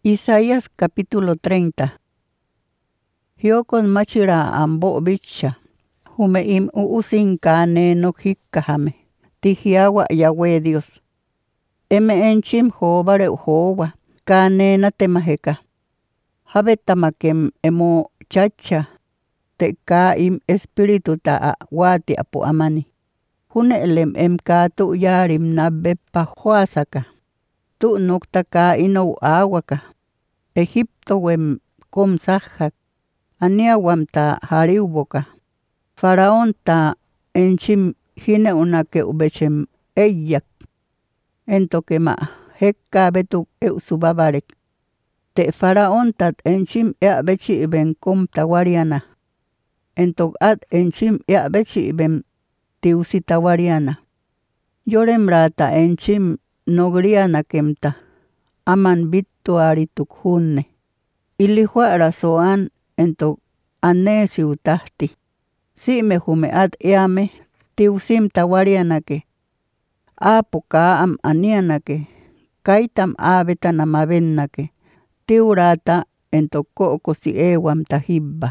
Isaías capítulo 30. Hiokon machira ambo bicha. Hume im uusin kane no hikkahame. Tihiawa Yahweh Dios. Eme enchim hobare uhowa. Kane na temaheka. Habetamakem emo chacha. Te ka im espiritu ta wati apo amani. Hune elem katu yarim na bepa huasaka. Tu nokta ka ino awaka. Egipto wem kom sahak. Ania wam ta hariuboka. Faraón ta enchim hine unake ubechem eyak. Entoke ma hekka betuk subabarek. Te faraón tat enchim bechi iben kom tawariana. Entok at enchim bechi iben tiusi tawariana. Yorem rata enchim nogriana kemta. Aman bittu arituk hunne. Ilihuara soan entok anesi utahti. Si me hume at eame tiusim tawarianake. Apo ka am anianake. Kaitam abetan amabennake. Tiurata entok koko si ewam tahibba.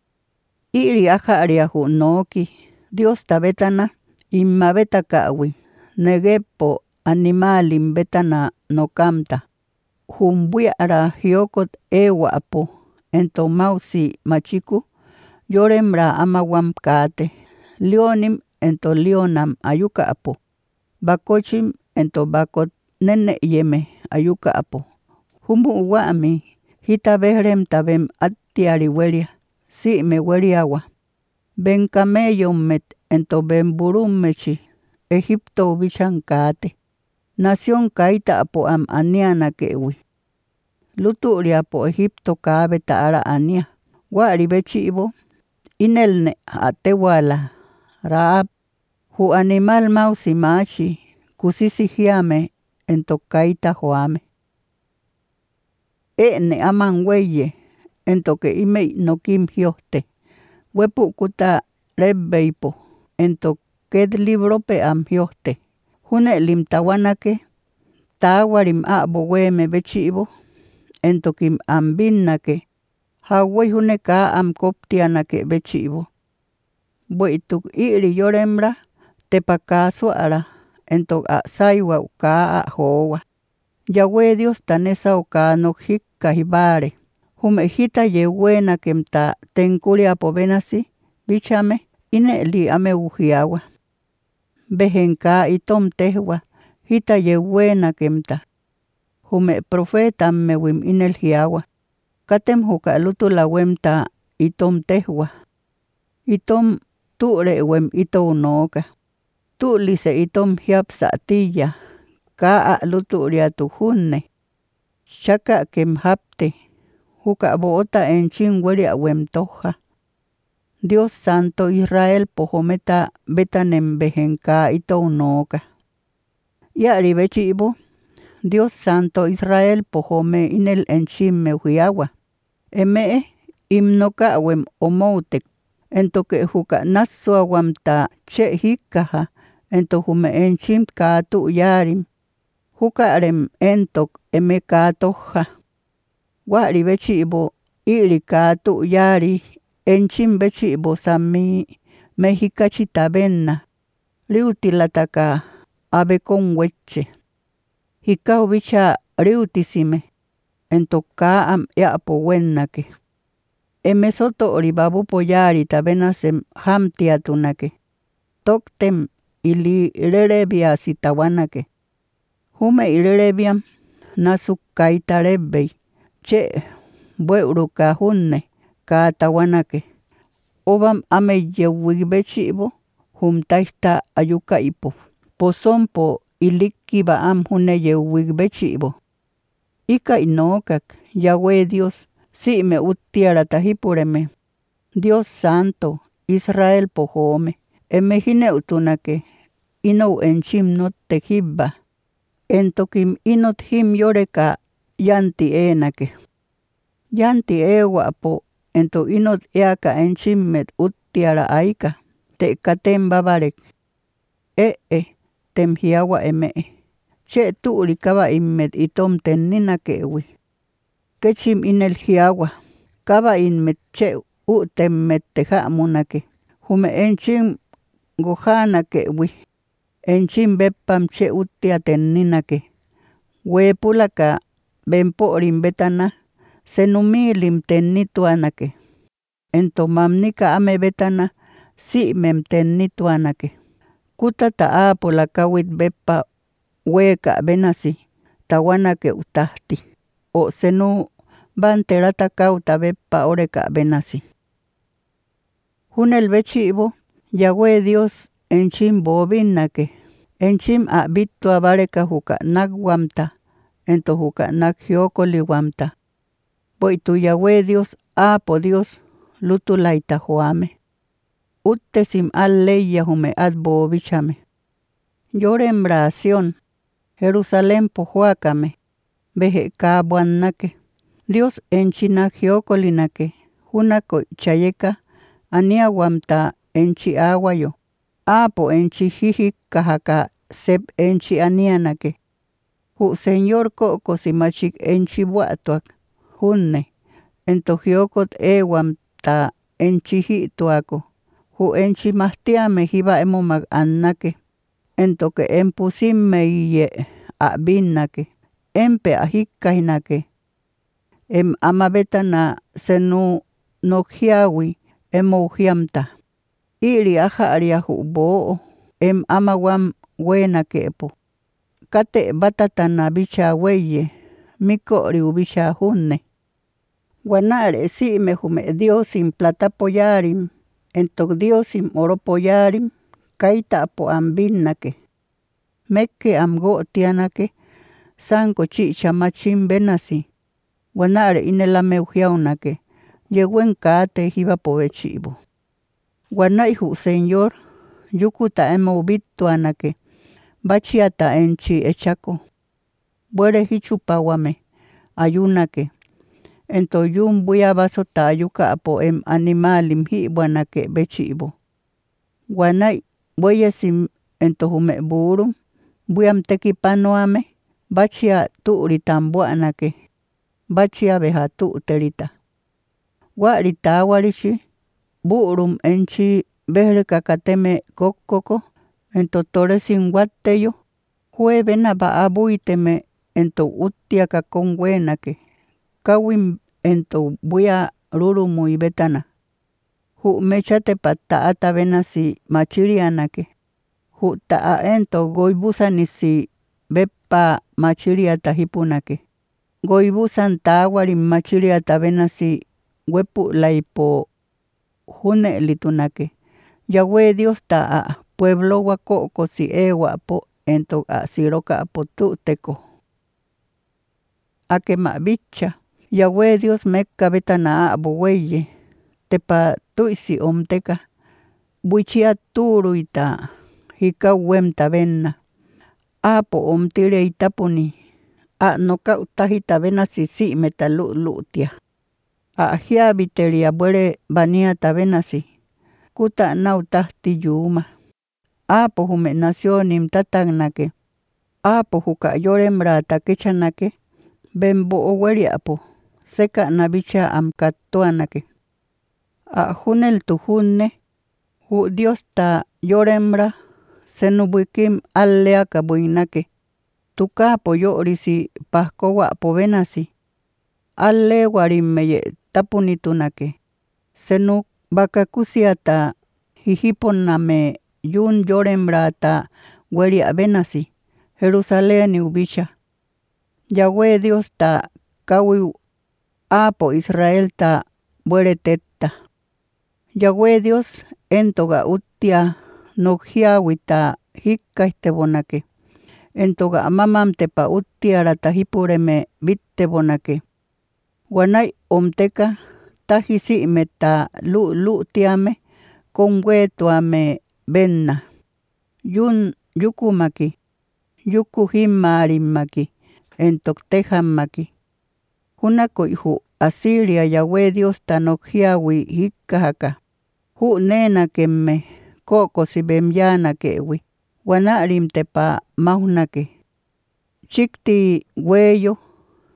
Iri ajariahu noki. Dios tabetana immabeta kawi. Negepo animalim betana no kamta. Humbuiara hiokot ewa apo. Ento mausi machiku. Yoremra amawam kate. Leonim ento leonam ayuka apo. Bakochim ento bakot nene yeme ayuka apo. Humbu uwami. Hita behrem tabem atiari weria. Si me weriawa. Ben camello met ento ben burum mechi. Egipto bichan kate. Nación kaita apo am aniana kewi. Luturia po Egipto kabeta ara ania. Wari bechibo. Inelne atewala. Raab. Hu animal mausi machi. Kusisi hiame. Ento kaita hoame. Ne aman weye. Ento ke ime no kim hioste. Wepu kuta rebbeipo. Ento ked libro pe am hioste. Hune lim tawanake. Tawarim abo weme bechibo. Ento kim ambinnake. Hawai hune ka am koptianake bechibo. Boituk iri yoremra. Tepaka suara. Ento a saiwa uka a hoa. Yahweh Dios tanesa uka no hikka hibare. Hume hita yehuena kemta tenkuria pobenasi. Bichame. Ine li ame ujiawa. Behenka itom tehwa. Hita yehuena kemta. Hume profeta mewim inel hiawa. Katem huka lutu la wemta itom tehwa. Itom tu're wem ito unoka. Tu lise itom hiapsa tiya. Ka lutu riatu hunne. Shaka kem hapte. Huka boota enchin weria wem toja. Dios Santo Israel pohometa betanem behenka ito unoka. Yari bechibo. Dios Santo Israel pohome inel enchim mehuiawa. Eme imnoka wem omoutek. Entoke huka nasua wamta che hikaha. Ento hume enchim katu yarim. Huka rem entok eme katoja. Wari bechibo iri katu yari. Enchim bechibo sami mehikachita benna. Liutilataka abekon weche. Hikau bicha riutisime. Entoka am eapo wennake. Eme soto oribabu poyari tabenasem hamtiatunake. Toktem ili rerebia sitawanake. Hume irerebiam nasuk kaitarebei. Che bueuruka hunne ka tawanake. Obam ame yewibechibo. Humtaista ayuka ipo. Posompo ilikiba am hune yewibechibo. Ika inokak, Yahweh Dios, si me utiara tahipureme. Dios Santo, Israel pohome. Emehine utunake. Ino enchim not tehibba. Entokim inot him yoreka yanti enake. Yanti ewa po. Ento inot eaka enchim met utiara aika. Te katem babarek. Tem hiawa eme. Che tu likaba immet itom tennina kewi. Kechim inel hiagua. Kaba in metche utem metteja munake. Hume enchim gojana ke wi. Enchim beppam che utiaten ninake. We pulaka benporim betana. Senumilim tenituanake. Ento mamnika ame betana. Si mem tenituanake. Kutata apola kawit beppa weka benasi. Tawanake utahti. O senu banterata kauta beppa oreka benasi. Hunel bechibo. Yahweh Dios enchim bobinake. Enchim abitu abareka huka nagwamta. Ento huka nagyokoli wamta. Boitu Yahweh Dios apo Dios lutulaita huame. Uttesim alleya hume adbo bichame. Yorembración. Jerusalén pohuacame. Beje kabuannake. Dios enchina giocolinake. Junako chayeka. Aniaguamta enchi aguayo. Apo enchi jiji kahaka sep enchi anianake. Hu señor koko simachik enchi buatuak. Junne. Ento giocot ewamta enchi hituako. Hu enchi mahtiame hiba emomag annake. Ento ke empusimme iye abinnake. Empe ahikkahinake. Amabetana senu nokhiawi emohiamta. Iri aharia hubo. Amawam wenakepo. Kate batatana bicha weye. Mikori ubisha hunne. Guanare si me hume diosim platapoyarim. Entok diosim oropoyarim. Kaita po ambinnake. Mekke amgo tianake. Sanko chicha machim benasi. Guanare inelame ujiaunake. Yeguen kate hiba povechibo. Guanaihu señor. Yukuta emo bituanake. Bachiata enchi echako. Buere hichupawame. Ayunake. Ento yun buya basota ayuka po animalim hibuanake bechibo. Guanai bueyesim ento hume burum. Buyam tekipanoame. Bachia tuuritambuanake. Bachia beha tuuterita. Warita warishi. Burum enchi behre kakateme kokoko. Ento toresin watteyo. Huevena ba abuiteme ento utiaka kongwenake. Kawim ento buya rurumu ibetana. Hu mechate pataata benasi machirianake. Hu taa ento goibusan isi beppa machiriata hipunake. Goibusan tawarim machiriata benasi wepu laipo hune litunake. Yahweh Dios taa pueblo wakoko si ewa po ento siroka po tuteko. Ake ma bicha. Yahweh Dios mekka betana abuweye. Tepa tuisi omteka. Buichia turuita. Hika wemta benna. Apo omtire itapuni. Noka utahita benasi si metalutia. Ahia biteria buere baniata benasi. Kuta na utahti yuma. Apo hume nacionim tatagnake. Apo huka yorembrata kechanake. Bembo oweri apo. Seka nabicha amkatuanake. Junel tu junne. Hu Dios ta yorembra. Senubuikim alleaka buinake. Tuka po yorisi paskowa po benasi. Alle warimeye tapunitunake. Senu bakakusiata hihiponame yun yorembrata weria benasi. Jerusalén ubisha. Yahweh Dios ta kawi apo Israel ta buere tetta. Yahweh Dios entoga utia nokhiawita hikka istebonake. Entoga amamam tepa utiarata hipureme bittebonake. Guanay omteka tahisi meta lu tiame kongwetuame benna. Yun yukumaki. Yuku himarimaki. Entok tejammaki. Hunako ihu Asiria Yahweh Dios tanokhiawi hikkahaka. Hu nena kemme koko si bemyana kewi. Wanarim tepa mahunake. Chikti hueyo.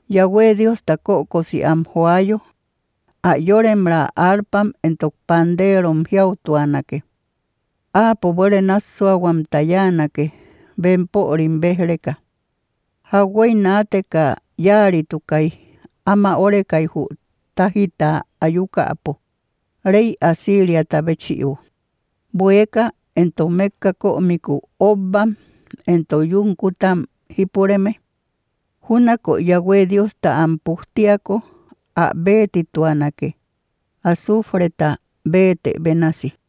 Yahweh Dios takoko si amhuayo. A yoremra arpam entok panderom hiautuanake. A pobore nasuawam tayanake. Ben porim behreka. Hawai nateka yari tukai. Ama orekai hu tahita ayuka apo. Rey Asiria tabechiu. Bueka ento mekka komiku obam. Ento yunkutam hipureme. Hunako Yahweh Dios ta ampuhtiako. A beti tuanake. Azufreta bete benasi.